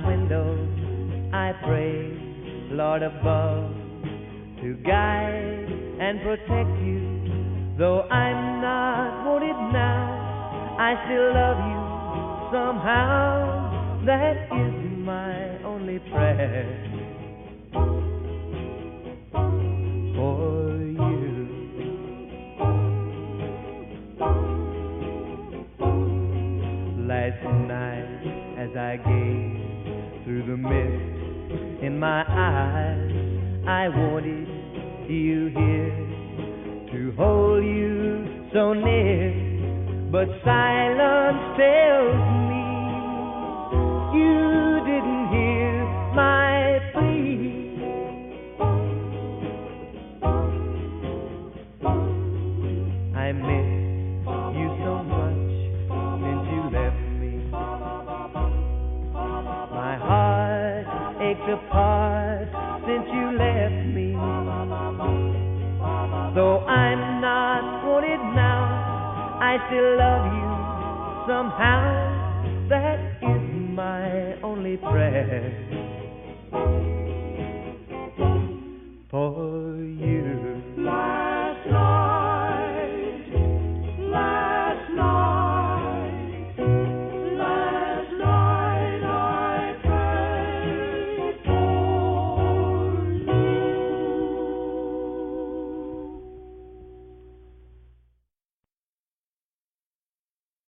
window, I pray, Lord above, to guide and protect you. Though I'm not wanted now, I still love you somehow. That is my only prayer for you. Last night as I gazed through the mist in my eyes, I wanted you here, to hold you so near, but silence tells me you didn't hear my plea. I miss you so much since you left me. My heart aches apart since you left me. Though I'm not wanted now, I still love you somehow. That is my only prayer